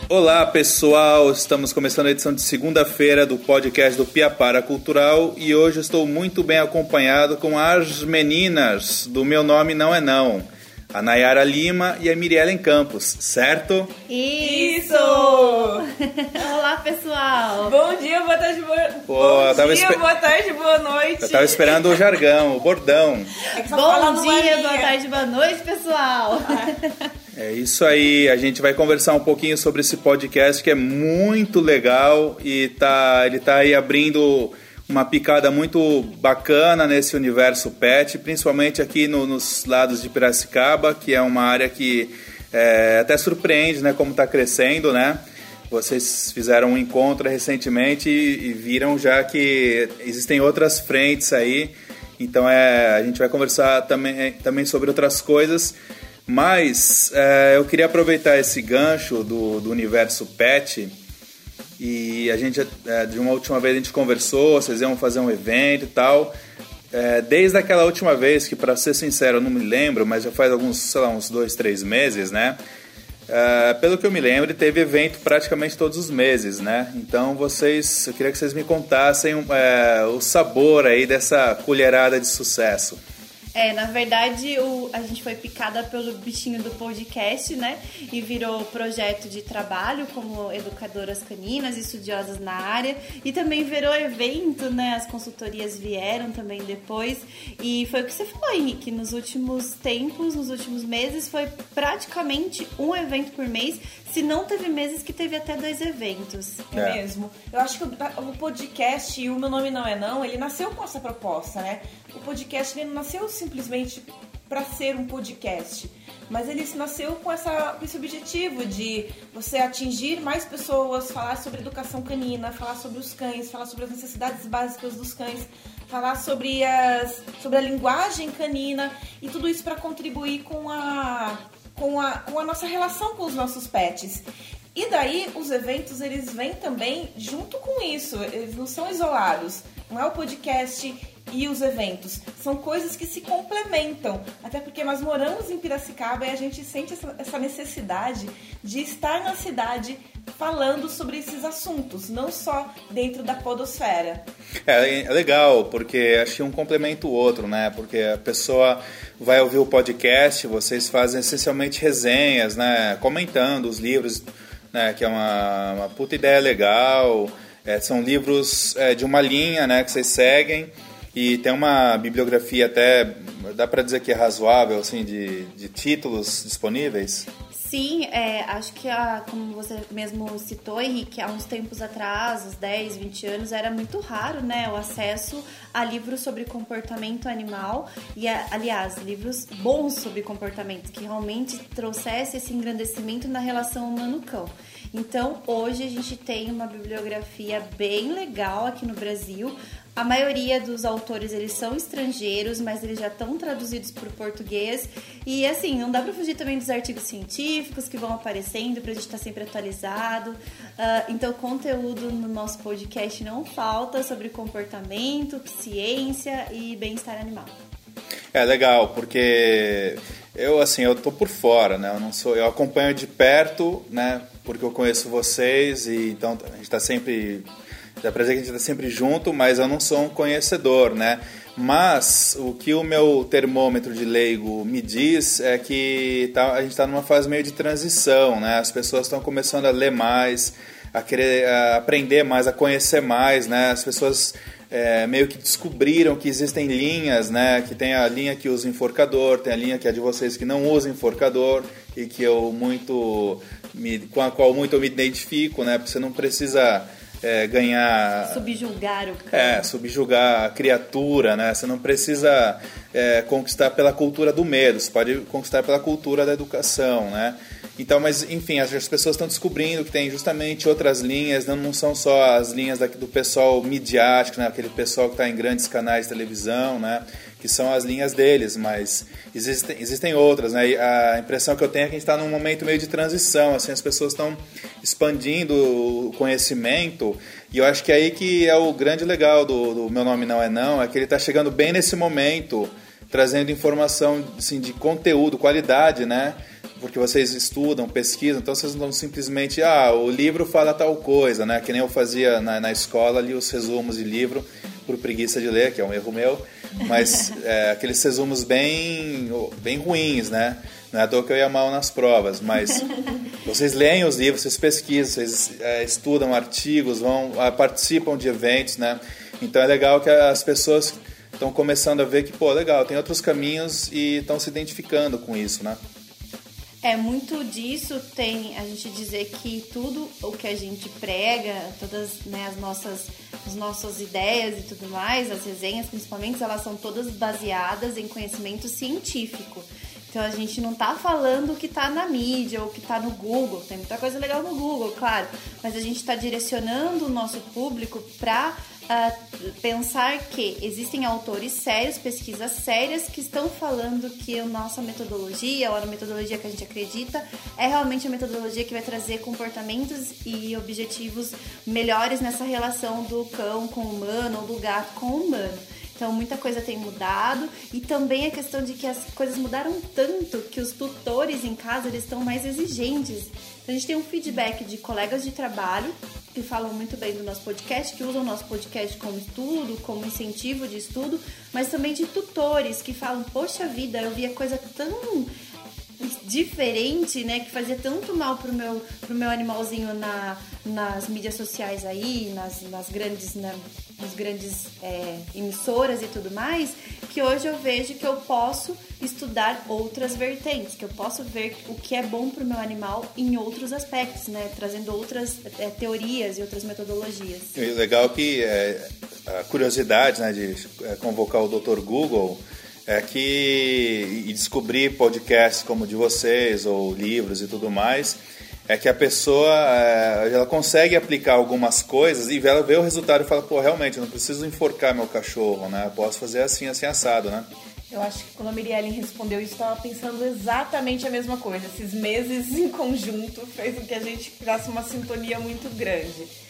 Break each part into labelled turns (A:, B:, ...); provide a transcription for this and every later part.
A: Olá pessoal, estamos começando a edição de segunda-feira do podcast do Piapara Cultural e hoje estou muito bem acompanhado com as meninas do Meu Nome Não É Não, a Nayara Lima e a Miriellen Campos, certo?
B: Isso!
C: Olá pessoal!
B: Bom dia, boa tarde, boa tarde, boa noite!
A: Eu tava esperando o jargão, o bordão.
C: Bom dia, boa tarde, boa noite pessoal!
A: É isso aí, a gente vai conversar um pouquinho sobre esse podcast que é muito legal e ele tá aí abrindo uma picada muito bacana nesse universo pet, principalmente aqui nos lados de Piracicaba, que é uma área que até surpreende, né, como está crescendo, né? Vocês fizeram um encontro recentemente e viram já que existem outras frentes aí, então a gente vai conversar também sobre outras coisas. Mas eu queria aproveitar esse gancho do universo pet e a gente, de uma última vez a gente conversou, vocês iam fazer um evento e tal. Desde aquela última vez, que para ser sincero eu não me lembro, mas já faz uns 2-3 meses, né? Pelo que eu me lembro, teve evento praticamente todos os meses, né? Então eu queria que vocês me contassem o sabor aí dessa colherada de sucesso.
C: Na verdade, a gente foi picada pelo bichinho do podcast, né? E virou projeto de trabalho como educadoras caninas, estudiosas na área. E também virou evento, né? As consultorias vieram também depois. E foi o que você falou, Henrique. Nos últimos tempos, nos últimos meses, foi praticamente um evento por mês. Se não, teve meses que teve até 2 eventos.
B: É mesmo. Eu acho que o podcast e o Meu Nome Não É Não, ele nasceu com essa proposta, né? O podcast ele não nasceu simplesmente para ser um podcast, mas ele nasceu com esse objetivo de você atingir mais pessoas, falar sobre educação canina, falar sobre os cães, falar sobre as necessidades básicas dos cães, falar sobre a linguagem canina e tudo isso para contribuir com a nossa relação com os nossos pets. E daí os eventos eles vêm também junto com isso, eles não são isolados, não é o podcast e os eventos, são coisas que se complementam, até porque nós moramos em Piracicaba e a gente sente essa necessidade de estar na cidade falando sobre esses assuntos, não só dentro da podosfera.
A: É legal, porque acho que um complementa o outro, né? Porque a pessoa vai ouvir o podcast, vocês fazem essencialmente resenhas, né? Comentando os livros, né? Que é uma puta ideia legal. São livros de uma linha, né? Que vocês seguem. E tem uma bibliografia até, dá para dizer que é razoável, assim, de títulos disponíveis?
C: Sim, acho que, como você mesmo citou, Henrique, há uns tempos atrás, uns 10, 20 anos, era muito raro, né, o acesso a livros sobre comportamento animal e, aliás, livros bons sobre comportamento, que realmente trouxesse esse engrandecimento na relação humano-cão. Então, hoje a gente tem uma bibliografia bem legal aqui no Brasil. A maioria dos autores, eles são estrangeiros, mas eles já estão traduzidos para o português. E, assim, não dá para fugir também dos artigos científicos que vão aparecendo para a gente estar sempre atualizado. Então, conteúdo no nosso podcast não falta sobre comportamento, ciência e bem-estar animal.
A: É legal, porque eu tô por fora, né? Eu acompanho de perto, né? Porque eu conheço vocês e então a gente está sempre... Dá pra dizer que a gente está sempre junto, mas eu não sou um conhecedor, né? Mas o que o meu termômetro de leigo me diz é que a gente está numa fase meio de transição, né? As pessoas estão começando a ler mais, a querer aprender mais, a conhecer mais, né? As pessoas meio que descobriram que existem linhas, né? Que tem a linha que usa enforcador, tem a linha que é de vocês que não usa enforcador e que com a qual muito eu me identifico, né? Porque você não precisa... ganhar...
C: Subjugar o cão.
A: Subjugar a criatura, né? Você não precisa conquistar pela cultura do medo, você pode conquistar pela cultura da educação, né? Então, mas enfim, as pessoas estão descobrindo que tem justamente outras linhas, não são só as linhas do pessoal midiático, né? Aquele pessoal que está em grandes canais de televisão, né? Que são as linhas deles, mas existem outras, né? E a impressão que eu tenho é que a gente está num momento meio de transição, assim, as pessoas estão expandindo o conhecimento, e eu acho que é aí que é o grande legal do Meu Nome Não É Não, é que ele está chegando bem nesse momento, trazendo informação assim, de conteúdo, qualidade, né? porque vocês estudam, pesquisam, então vocês não simplesmente, o livro fala tal coisa, né? Que nem eu fazia na escola, li os resumos de livro por preguiça de ler, que é um erro meu, mas aqueles resumos bem ruins, né? Não é à toa que eu ia mal nas provas, mas vocês leem os livros, vocês pesquisam, vocês estudam artigos, participam de eventos, né? Então é legal que as pessoas estão começando a ver que, legal, tem outros caminhos e estão se identificando com isso, né?
C: Muito disso tem a gente dizer que tudo o que a gente prega, todas, né, as nossas ideias e tudo mais, as resenhas principalmente, elas são todas baseadas em conhecimento científico. Então a gente não tá falando o que tá na mídia ou o que tá no Google, tem muita coisa legal no Google, claro, mas a gente tá direcionando o nosso público para pensar que existem autores sérios, pesquisas sérias que estão falando que a nossa metodologia, ou a metodologia que a gente acredita, é realmente a metodologia que vai trazer comportamentos e objetivos melhores nessa relação do cão com o humano ou do gato com o humano. Então, muita coisa tem mudado e também a questão de que as coisas mudaram tanto que os tutores em casa, eles estão mais exigentes. Então, a gente tem um feedback de colegas de trabalho que falam muito bem do nosso podcast, que usam o nosso podcast como estudo, como incentivo de estudo, mas também de tutores que falam, poxa vida, eu via coisa tão diferente, né, que fazia tanto mal pro meu animalzinho nas mídias sociais aí, nas grandes emissoras e tudo mais, que hoje eu vejo que eu posso estudar outras vertentes, que eu posso ver o que é bom pro meu animal em outros aspectos, né, trazendo outras teorias e outras metodologias. E
A: legal que a curiosidade, né, de convocar o Dr. Google e descobrir podcasts como o de vocês, ou livros e tudo mais, é que a pessoa ela consegue aplicar algumas coisas e ela vê o resultado e fala, realmente, eu não preciso enforcar meu cachorro, né? Eu posso fazer assim, assim, assado, né?
B: Eu acho que quando a Miriellen respondeu isso, estava pensando exatamente a mesma coisa. Esses meses em conjunto fez com que a gente criasse uma sintonia muito grande.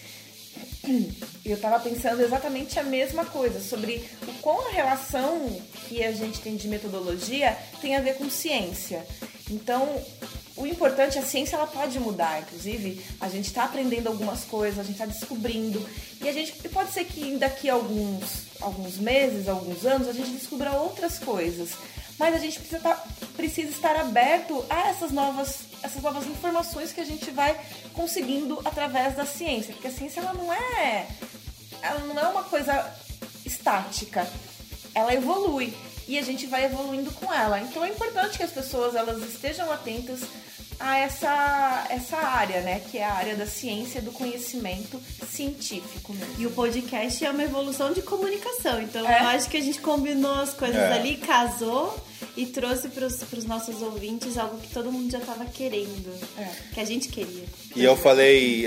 B: Eu estava pensando exatamente a mesma coisa, sobre o quão a relação que a gente tem de metodologia tem a ver com ciência. Então, o importante, a ciência ela pode mudar, inclusive a gente está aprendendo algumas coisas, a gente está descobrindo, e pode ser que daqui a alguns meses, alguns anos, a gente descubra outras coisas. Mas a gente precisa estar aberto a essas novas informações que a gente vai conseguindo através da ciência. Porque a ciência ela não é uma coisa estática. Ela evolui e a gente vai evoluindo com ela. Então é importante que as pessoas elas estejam atentas a essa área, né? Que é a área da ciência, do conhecimento científico mesmo.
C: E o podcast é uma evolução de comunicação. Então eu acho que a gente combinou as coisas ali, casou e trouxe para os nossos ouvintes algo que todo mundo já estava querendo, que a gente queria.
A: E eu falei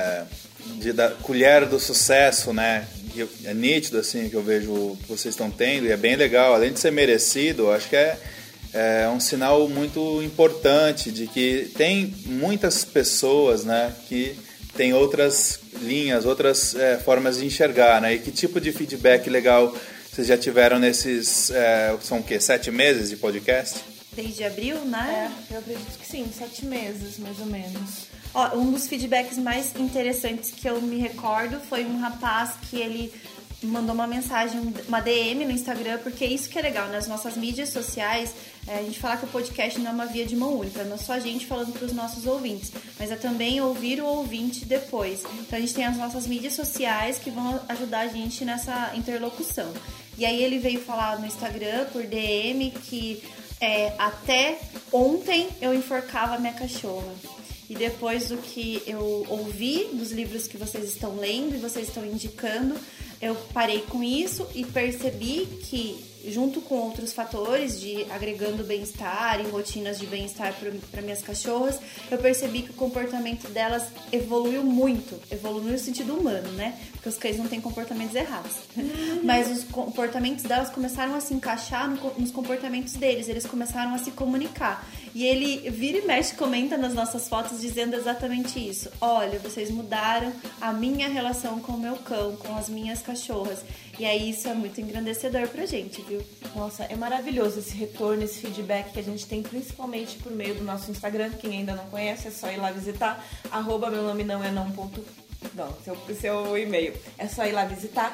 A: da colher do sucesso, né? É nítido assim que eu vejo o que vocês estão tendo e é bem legal. Além de ser merecido, eu acho que é um sinal muito importante de que tem muitas pessoas, né, que tem outras linhas, outras formas de enxergar, né? E que tipo de feedback legal vocês já tiveram nesses, são o quê? 7 meses de podcast?
C: Desde abril, né?
B: Eu acredito que sim, 7 meses, mais ou menos.
C: Um dos feedbacks mais interessantes que eu me recordo foi um rapaz que ele mandou uma mensagem, uma DM no Instagram, porque isso que é legal, nas nossas mídias sociais, a gente fala que o podcast não é uma via de mão única, não é só a gente falando para os nossos ouvintes, mas é também ouvir o ouvinte depois. Então a gente tem as nossas mídias sociais que vão ajudar a gente nessa interlocução. E aí ele veio falar no Instagram, por DM, que até ontem eu enforcava minha cachorra. E depois do que eu ouvi dos livros que vocês estão lendo e vocês estão indicando, eu parei com isso e percebi que, junto com outros fatores de agregando bem-estar e rotinas de bem-estar para minhas cachorras, eu percebi que o comportamento delas evoluiu muito. Evoluiu no sentido humano, né? Porque os cães não têm comportamentos errados. Mas os comportamentos delas começaram a se encaixar nos comportamentos deles. Eles começaram a se comunicar. E ele vira e mexe, comenta nas nossas fotos dizendo exatamente isso. Olha, vocês mudaram a minha relação com o meu cão, com as minhas cachorras. E aí isso é muito engrandecedor pra gente. viu?
B: Nossa, é maravilhoso esse retorno, esse feedback que a gente tem, principalmente por meio do nosso Instagram. Quem ainda não conhece, é só ir lá visitar, @meu-nome-não-é-não. Seu e-mail. É só ir lá visitar,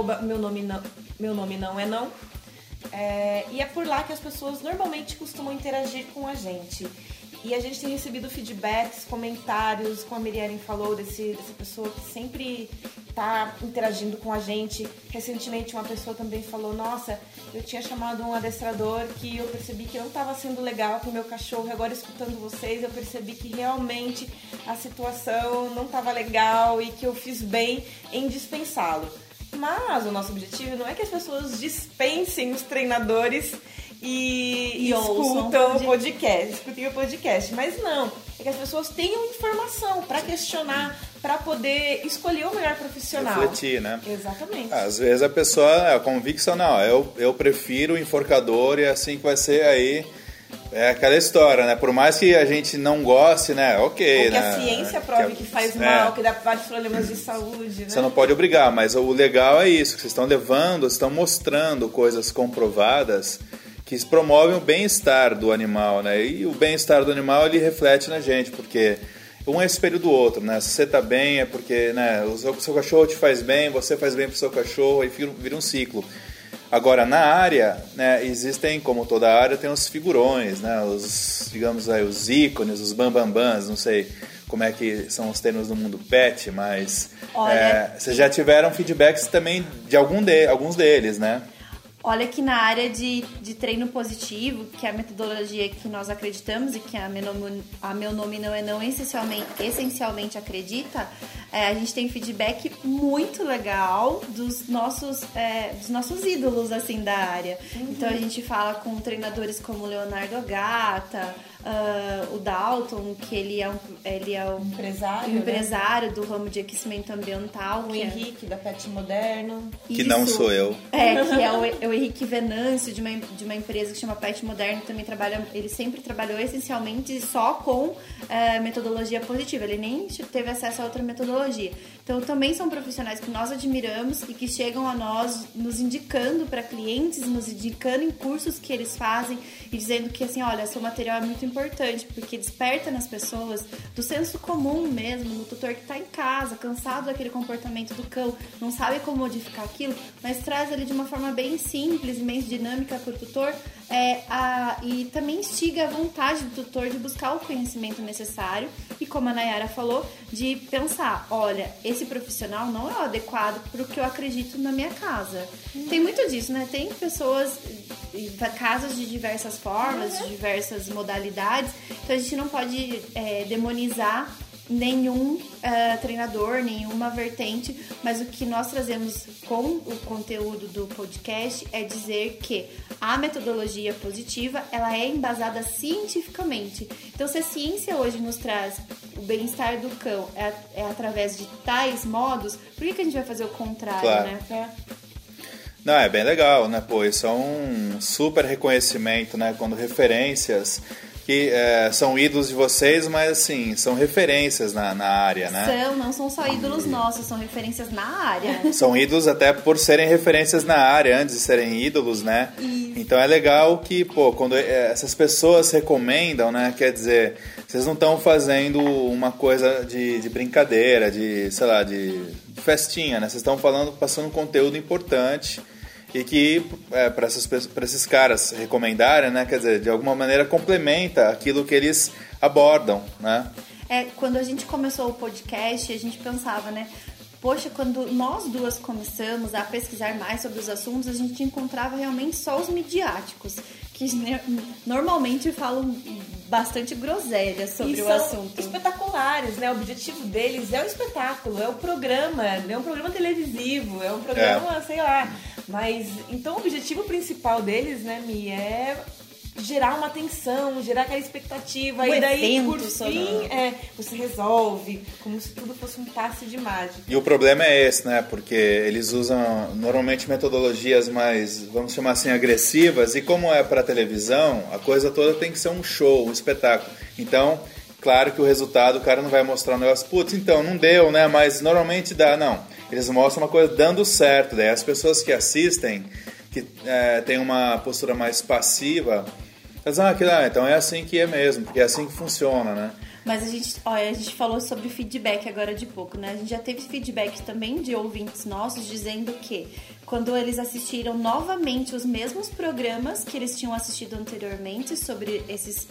B: @meu-nome-não-é-não. E é por lá que as pessoas normalmente costumam interagir com a gente. E a gente tem recebido feedbacks, comentários, como a Miriam falou, dessa pessoa que sempre tá interagindo com a gente. Recentemente uma pessoa também falou, nossa, eu tinha chamado um adestrador que eu percebi que não estava sendo legal com o meu cachorro, e agora escutando vocês eu percebi que realmente a situação não estava legal e que eu fiz bem em dispensá-lo. Mas o nosso objetivo não é que as pessoas dispensem os treinadores e escutem o podcast, mas não, é que as pessoas tenham informação para questionar, para poder escolher o melhor profissional.
A: Refletir, né?
B: Exatamente.
A: Às vezes a pessoa, a convicção, não, eu prefiro o enforcador e é assim que vai ser aí. É aquela história, né? Por mais que a gente não goste, né? Ok,
B: ou que
A: né?
B: a ciência prove que faz mal, que dá vários problemas de saúde, né?
A: Você não pode obrigar, mas o legal é isso, que vocês estão levando, estão mostrando coisas comprovadas que promovem o bem-estar do animal, né? E o bem-estar do animal, ele reflete na gente, porque um é espelho do outro, né? Se você tá bem é porque, né, o seu cachorro te faz bem, você faz bem pro seu cachorro, e vira um ciclo. Agora, na área, né, existem, como toda área, tem os figurões, né? Digamos aí, os ícones, os bambambans, não sei como é que são os termos do mundo pet, mas vocês já tiveram feedbacks também de alguns deles, né?
C: Olha que na área de treino positivo, que é a metodologia que nós acreditamos e que a Meu Nome Não É Não essencialmente acredita, a gente tem feedback muito legal dos nossos ídolos assim, da área. Uhum. Então a gente fala com treinadores como o Leonardo Agata, o Dalton, que ele é um empresário do ramo de aquecimento ambiental.
B: O Henrique, da Pet Moderno.
A: Que não sou eu.
C: Que é o Henrique Venâncio, de uma empresa que chama Pet Moderno, também ele sempre trabalhou essencialmente só com metodologia positiva, ele nem teve acesso a outra metodologia. Então também são profissionais que nós admiramos e que chegam a nós nos indicando para clientes, nos indicando em cursos que eles fazem e dizendo que assim, olha, seu material é muito importante, porque desperta nas pessoas do senso comum mesmo, no tutor que está em casa, cansado daquele comportamento do cão, não sabe como modificar aquilo, mas traz ali de uma forma bem simples e bem dinâmica para o tutor e também instiga a vontade do tutor de buscar o conhecimento necessário e, como a Nayara falou, de pensar, olha, esse profissional não é o adequado para o que eu acredito na minha casa. Tem muito disso, né? Tem pessoas, casas de diversas formas, de diversas modalidades, então a gente não pode demonizar nenhum treinador, nenhuma vertente, mas o que nós trazemos com o conteúdo do podcast é dizer que a metodologia positiva, ela é embasada cientificamente. Então, se a ciência hoje nos traz o bem-estar do cão através de tais modos, por que a gente vai fazer o contrário,
A: claro,
C: né?
A: Não, é bem legal, né? Pô, isso é um super reconhecimento, né? Quando referências que são ídolos de vocês, mas assim, são referências na área, né?
C: Não são só ídolos nossos, são referências na área.
A: São ídolos até por serem referências na área, antes de serem ídolos, né? Isso. Então é legal que, pô, quando essas pessoas recomendam, né? Quer dizer, vocês não estão fazendo uma coisa de brincadeira, de, sei lá, de festinha, né? Vocês estão passando um conteúdo importante e que para esses caras recomendarem, né, quer dizer, de alguma maneira complementa aquilo que eles abordam, né?
C: Quando a gente começou o podcast, a gente pensava, né, poxa, quando nós duas começamos a pesquisar mais sobre os assuntos, a gente encontrava realmente só os midiáticos, que normalmente falam bastante groselha sobre o assunto.
B: Espetaculares, né? O objetivo deles é o espetáculo, é o programa, é um programa televisivo, é um programa, sei lá. Mas, então, o objetivo principal deles, né, Mi, é gerar uma atenção, gerar aquela expectativa. E daí, por fim, você resolve, como se tudo fosse um passe de mágica.
A: E o problema é esse, né? Porque eles usam, normalmente, metodologias mais, vamos chamar assim, agressivas. E como é para televisão, a coisa toda tem que ser um show, um espetáculo. Então, claro que o resultado, o cara não vai mostrar um negócio, putz, então, não deu, né? Mas normalmente dá, não. Eles mostram uma coisa dando certo. Daí as pessoas que assistem, que que tem uma postura mais passiva, então é assim que é mesmo, porque é assim que funciona, né?
C: Mas a gente falou sobre feedback agora de pouco, né? A gente já teve feedback também de ouvintes nossos dizendo que quando eles assistiram novamente os mesmos programas que eles tinham assistido anteriormente sobre esses,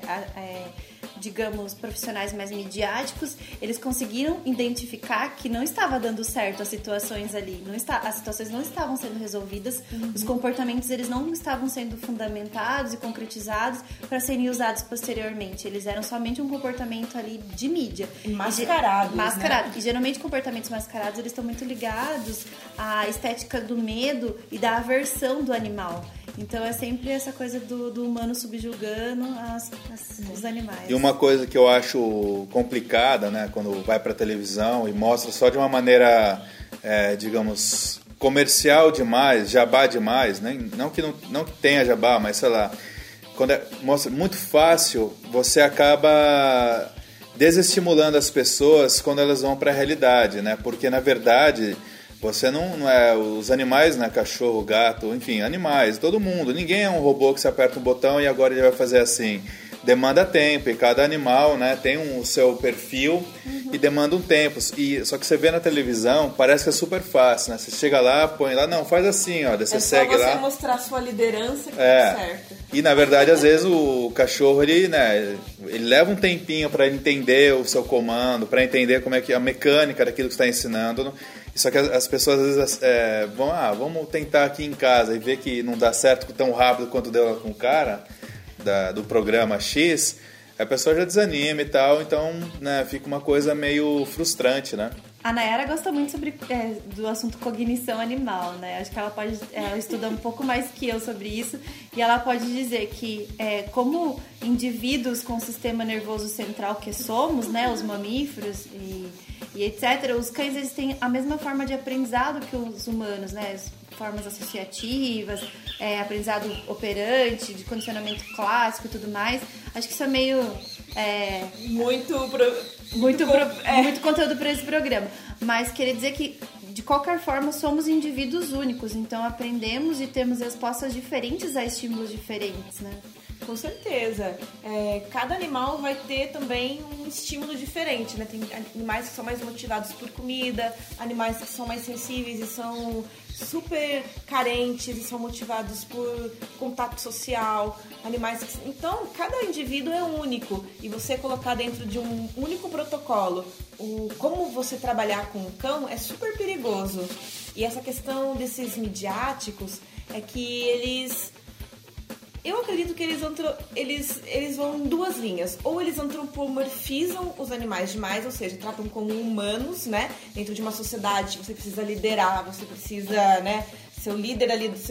C: digamos, profissionais mais midiáticos, eles conseguiram identificar que não estava dando certo as situações ali, as situações não estavam sendo resolvidas, os comportamentos eles não estavam sendo fundamentados e concretizados para serem usados posteriormente, eles eram somente um comportamento ali de mídia.
B: Mascarado. Né?
C: E geralmente comportamentos mascarados eles estão muito ligados à estética do medo e da aversão do animal. Então é sempre essa coisa do humano subjugando os animais.
A: E uma coisa que eu acho complicada, né, quando vai para televisão e mostra só de uma maneira, digamos, comercial demais, jabá demais, né? Não que tenha jabá, mas sei lá, quando mostra muito fácil, você acaba desestimulando as pessoas quando elas vão para a realidade, né? Porque na verdade você não é os animais, né? Cachorro, gato, enfim, animais, todo mundo. Ninguém é um robô que você aperta um botão e agora ele vai fazer assim. Demanda tempo, e cada animal, né, tem o seu perfil e demanda um tempo. Só que você vê na televisão, parece que é super fácil, né? Você chega lá, põe lá, não, faz assim, ó, daí você segue lá. É
B: só você mostrar sua liderança que tá certo.
A: E na verdade, às vezes o cachorro, ele leva um tempinho para entender o seu comando, para entender como é que a mecânica daquilo que você está ensinando. Só que as pessoas às vezes vamos tentar aqui em casa e ver que não dá certo tão rápido quanto deu lá com o cara do programa X, a pessoa já desanima e tal, então, né, fica uma coisa meio frustrante, né?
C: A Nayara gosta muito do assunto cognição animal, né? Acho que ela estuda um pouco mais que eu sobre isso e ela pode dizer que como indivíduos com sistema nervoso central que somos, né, os mamíferos e etc., os cães eles têm a mesma forma de aprendizado que os humanos, né? Formas associativas, aprendizado operante, de condicionamento clássico e tudo mais. Acho que isso é meio... Muito conteúdo para esse programa. Mas queria dizer que, de qualquer forma, somos indivíduos únicos. Então, aprendemos e temos respostas diferentes a estímulos diferentes, né?
B: Com certeza. Cada animal vai ter também um estímulo diferente, né? Tem animais que são mais motivados por comida, animais que são mais sensíveis e são super carentes e são motivados por contato social, animais que... Então, cada indivíduo é único e você colocar dentro de um único protocolo como você trabalhar com um cão é super perigoso. E essa questão desses midiáticos é que eu acredito que eles vão em duas linhas. Ou eles antropomorfizam os animais demais, ou seja, tratam como humanos, né? Dentro de uma sociedade você precisa liderar, você precisa, né, ser o líder ali da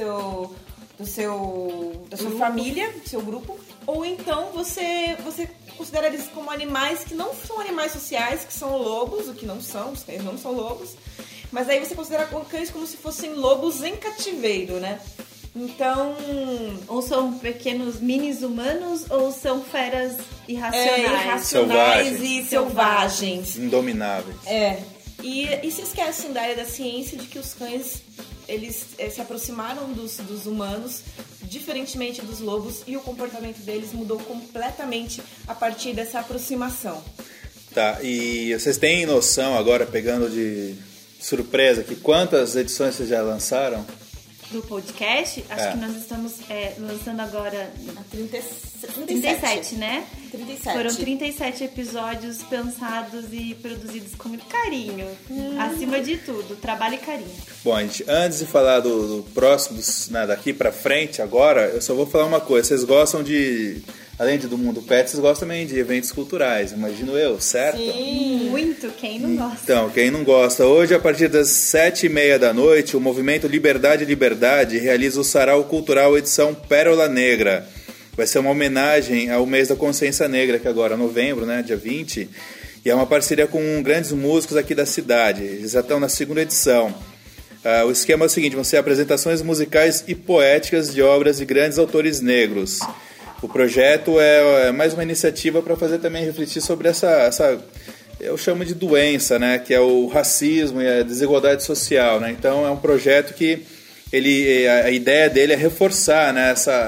B: sua família, do seu grupo. Ou então você considera eles como animais que não são animais sociais, que são lobos, o que não são, os cães não são lobos. Mas aí você considera cães como se fossem lobos em cativeiro, né? Então...
C: Ou são pequenos minis humanos ou são feras irracionais
B: e selvagens.
A: Indomináveis.
B: E se esquecem da área da ciência de que os cães eles se aproximaram dos humanos, diferentemente dos lobos, e o comportamento deles mudou completamente a partir dessa aproximação.
A: Tá, e vocês têm noção agora, pegando de surpresa, que quantas edições vocês já lançaram?
C: Do podcast, acho que nós estamos lançando agora
B: a
C: 37, né?
B: 37.
C: Foram 37 episódios pensados e produzidos com muito carinho. Acima de tudo, trabalho e carinho.
A: Bom, gente, antes de falar do próximo, né, daqui pra frente, agora, eu só vou falar uma coisa. Vocês gostam além do mundo pet, vocês gostam também de eventos culturais, imagino eu, certo?
C: Sim, muito. Quem não gosta?
A: Então, quem não gosta, hoje a partir das 7h30 da noite, o movimento Liberdade realiza o Sarau Cultural edição Pérola Negra. Vai ser uma homenagem ao mês da consciência negra, que agora é novembro, né, dia 20, e é uma parceria com grandes músicos aqui da cidade. Eles já estão na segunda edição. O esquema é o seguinte, vão ser apresentações musicais e poéticas de obras de grandes autores negros. O projeto é mais uma iniciativa para fazer também refletir sobre essa eu chamo de doença, né, que é o racismo e a desigualdade social, né? Então é um projeto que a ideia dele é reforçar, né,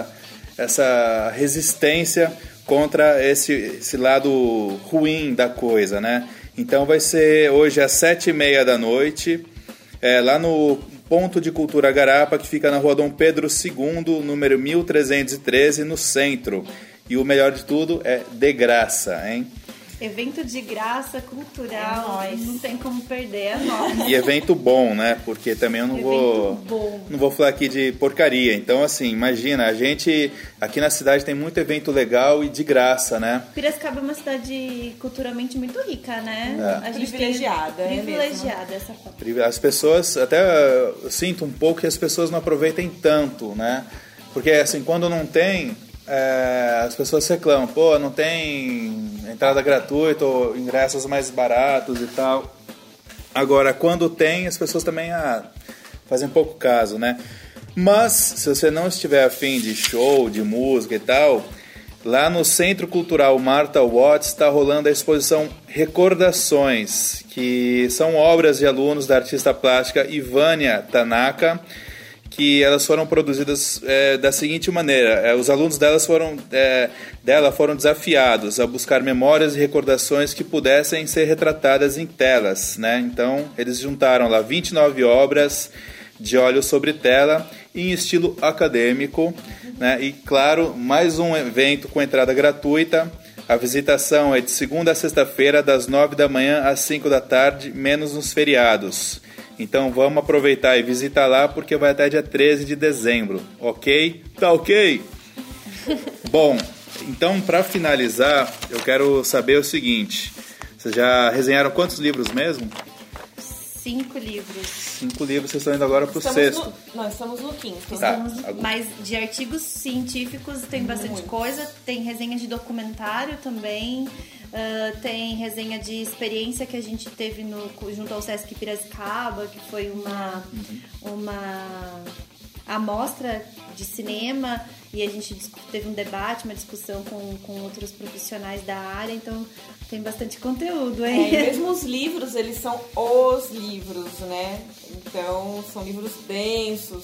A: essa resistência contra esse lado ruim da coisa, né? Então vai ser hoje às 19h30 lá no Ponto de Cultura Garapa, que fica na rua Dom Pedro II, número 1313, no centro. E o melhor de tudo é de graça, hein?
C: Evento de graça, cultural, não tem como perder, é nóis.
A: E evento bom, né? Porque também eu não vou falar aqui de porcaria. Então, assim, imagina, a gente aqui na cidade tem muito evento legal e de graça, né?
C: Piracicaba é uma cidade culturalmente muito rica, né?
B: A gente privilegiada.
C: Privilegiada essa parte.
A: As pessoas, até eu sinto um pouco que as pessoas não aproveitem tanto, né? Porque, assim, quando não tem... as pessoas reclamam, pô, não tem entrada gratuita ou ingressos mais baratos e tal. Agora, quando tem, as pessoas também fazem pouco caso, né? Mas, se você não estiver afim de show, de música e tal, lá no Centro Cultural Martha Watts está rolando a exposição Recordações, que são obras de alunos da artista plástica Ivânia Tanaka, que elas foram produzidas da seguinte maneira. Os alunos dela foram desafiados a buscar memórias e recordações que pudessem ser retratadas em telas, né? Então, eles juntaram lá 29 obras de óleo sobre tela em estilo acadêmico, né? E, claro, mais um evento com entrada gratuita. A visitação é de segunda a sexta-feira, das 9h às 5h, menos nos feriados. Então vamos aproveitar e visitar lá, porque vai até dia 13 de dezembro, ok? Tá ok? Bom, então para finalizar, eu quero saber o seguinte. Vocês já resenharam quantos livros mesmo?
C: 5 livros.
A: 5 livros, vocês estão indo agora pro sexto.
B: Nós estamos no quinto.
C: Mas de artigos científicos tem bastante coisa. Tem resenha de documentário também. Tem resenha de experiência que a gente teve junto ao Sesc Piracicaba, que foi uma amostra de cinema, e a gente teve um debate, uma discussão com outros profissionais da área, então tem bastante conteúdo, hein?
B: E mesmo os livros, eles são os livros, né? Então, são livros densos,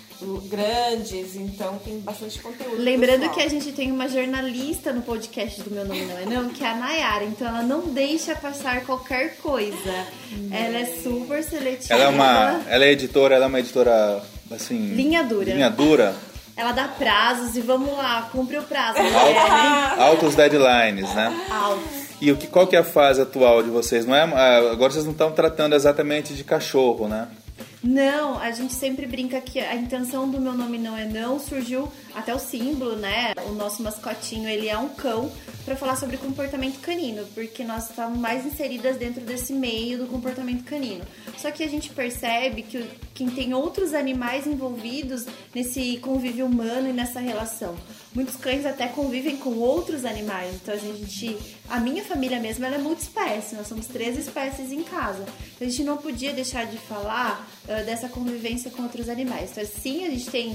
B: grandes, então tem bastante conteúdo.
C: Lembrando
B: pessoal.
C: Que a gente tem uma jornalista no podcast do Meu Nome Não É Não, que é a Nayara, então ela não deixa passar qualquer coisa. Ela é super seletiva.
A: Ela é editora, ela é uma editora assim...
C: Linha dura. Ela dá prazos e vamos lá, cumpre o prazo.
A: Altos deadlines, né?
C: Altos.
A: E qual que é a fase atual de vocês? Não é, agora vocês não estão tratando exatamente de cachorro, né?
C: Não, a gente sempre brinca que a intenção do Meu Nome Não É Não surgiu até o símbolo, né? O nosso mascotinho, ele é um cão, para falar sobre comportamento canino, porque nós estamos mais inseridas dentro desse meio do comportamento canino. Só que a gente percebe que tem outros animais envolvidos nesse convívio humano e nessa relação. Muitos cães até convivem com outros animais, então a minha família mesmo, ela é multiespécie, nós somos 3 espécies em casa. Então a gente não podia deixar de falar dessa convivência com outros animais. Então sim, a gente tem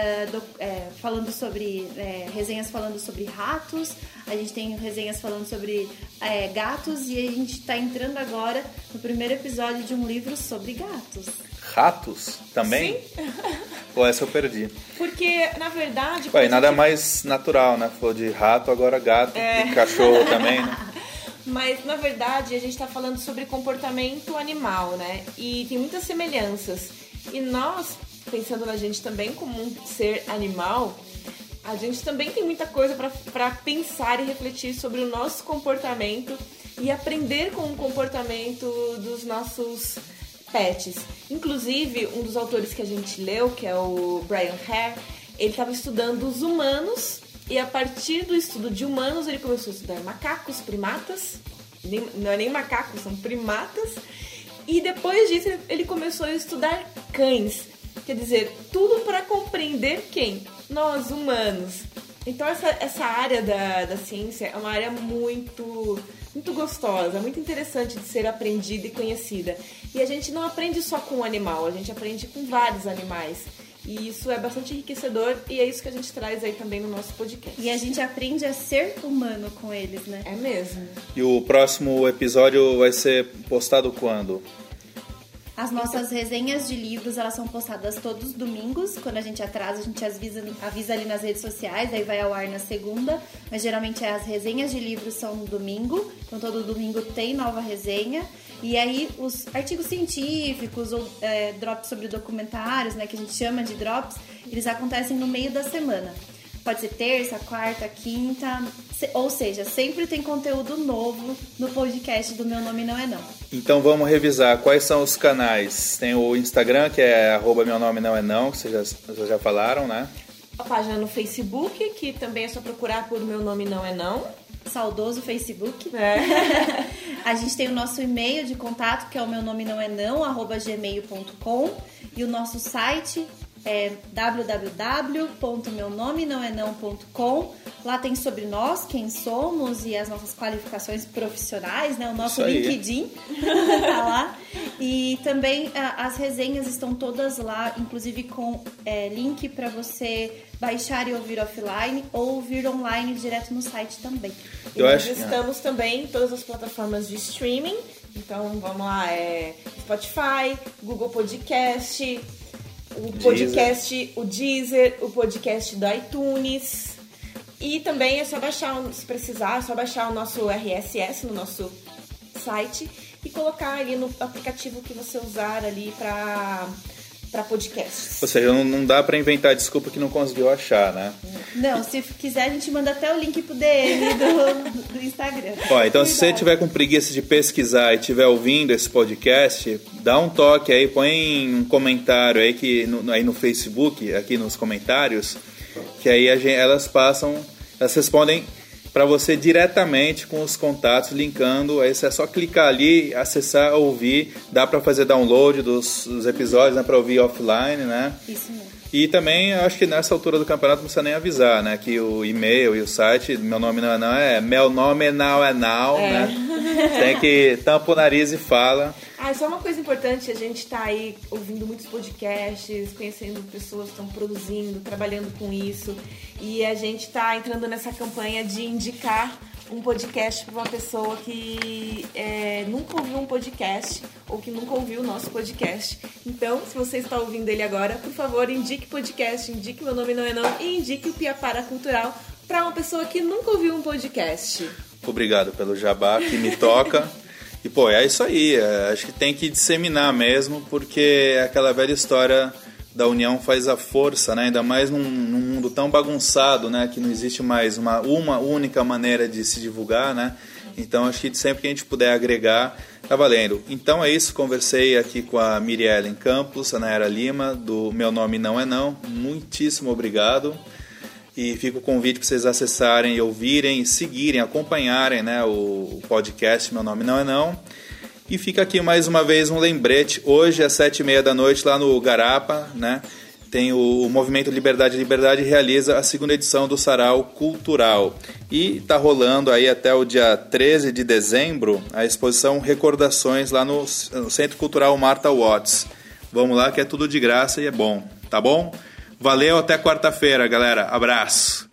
C: falando sobre resenhas falando sobre ratos, a gente tem resenhas falando sobre gatos, e a gente está entrando agora no primeiro episódio de um livro sobre gatos.
A: Ratos também?
B: Sim.
A: Pô, essa eu perdi.
B: Porque, na verdade...
A: Ué, nada mais natural, né? Falou de rato, agora gato, e cachorro também, né?
B: Mas, na verdade, a gente está falando sobre comportamento animal, né? E tem muitas semelhanças. E nós, pensando na gente também como um ser animal, a gente também tem muita coisa para pensar e refletir sobre o nosso comportamento e aprender com o comportamento dos nossos pets. Inclusive, um dos autores que a gente leu, que é o Brian Hare, ele estava estudando os humanos, e a partir do estudo de humanos ele começou a estudar macacos, primatas, não é nem macacos, são primatas, e depois disso ele começou a estudar cães. Quer dizer, tudo para compreender quem? Nós, humanos. Então essa área da ciência é uma área muito gostosa, muito interessante de ser aprendida e conhecida. E a gente não aprende só com um animal, a gente aprende com vários animais. E isso é bastante enriquecedor, e é isso que a gente traz aí também no nosso podcast.
C: E a gente aprende a ser humano com eles, né?
B: É mesmo.
A: E o próximo episódio vai ser postado quando?
C: As nossas resenhas de livros, elas são postadas todos os domingos. Quando a gente atrasa, a gente avisa ali nas redes sociais, aí vai ao ar na segunda. Mas geralmente as resenhas de livros são no domingo. Então todo domingo tem nova resenha. E aí os artigos científicos ou drops sobre documentários, né, que a gente chama de drops, eles acontecem no meio da semana. Pode ser terça, quarta, quinta, ou seja, sempre tem conteúdo novo no podcast do Meu Nome Não É Não.
A: Então vamos revisar quais são os canais. Tem o Instagram, que é @meunomenãoenão, que vocês já falaram, né?
B: A página no Facebook, que também é só procurar por Meu Nome Não É Não.
C: Saudoso Facebook. A gente tem o nosso e-mail de contato, que é o meunomenãoenão@gmail.com, e o nosso site é www.meunomenãoenão.com. Lá tem sobre nós, quem somos e as nossas qualificações profissionais, né? O nosso LinkedIn tá lá. E também as resenhas estão todas lá, inclusive com link para você baixar e ouvir offline ou ouvir online direto no site também.
B: E nós estamos também em todas as plataformas de streaming. Então vamos lá, Spotify, Google Podcast, o podcast, o Deezer, o podcast do iTunes. E também é só baixar, se precisar, é só baixar o nosso RSS no nosso site e colocar ali no aplicativo que você usar ali para podcasts.
A: Ou seja, não dá para inventar desculpa que não conseguiu achar, né?
C: Não, se quiser a gente manda até o link pro DM do Instagram.
A: Ó, então se você tiver com preguiça de pesquisar e estiver ouvindo esse podcast, dá um toque aí, põe um comentário aí, aí no Facebook, aqui nos comentários, que aí elas respondem para você diretamente com os contatos, linkando. Aí é só clicar ali, acessar, ouvir. Dá para fazer download dos episódios, né, para ouvir offline, né?
C: Isso mesmo.
A: E também, acho que nessa altura do campeonato não precisa nem avisar, né? Que o e-mail e o site, Meu Nome Não É Não, Meu Nome Não É Não, né? Tem que tampa o nariz e fala.
B: Só uma coisa importante, a gente tá aí ouvindo muitos podcasts, conhecendo pessoas que estão produzindo, trabalhando com isso. E a gente tá entrando nessa campanha de indicar um podcast para uma pessoa que nunca ouviu um podcast ou que nunca ouviu o nosso podcast. Então, se você está ouvindo ele agora, por favor, indique podcast, indique Meu Nome Não É Não e indique o Piapara Cultural para uma pessoa que nunca ouviu um podcast.
A: Obrigado pelo jabá que me toca. E, pô, é isso aí. Acho que tem que disseminar mesmo, porque é aquela velha história da união faz a força, né? Ainda mais num mundo tão bagunçado, né? Que não existe mais uma única maneira de se divulgar, né? Então, acho que sempre que a gente puder agregar, tá valendo. Então é isso, conversei aqui com a Miriellen Campos, a Nayara Lima, do Meu Nome Não É Não. Muitíssimo obrigado. E fica o convite para vocês acessarem, ouvirem, seguirem, acompanharem, né, o podcast Meu Nome Não É Não. E fica aqui mais uma vez um lembrete. Hoje às 7h30 da noite lá no Garapa, né, tem o Movimento Liberdade realiza a 2ª edição do Sarau Cultural. E está rolando aí até o dia 13 de dezembro a exposição Recordações lá no Centro Cultural Martha Watts. Vamos lá que é tudo de graça e é bom, tá bom? Valeu, até quarta-feira, galera. Abraço.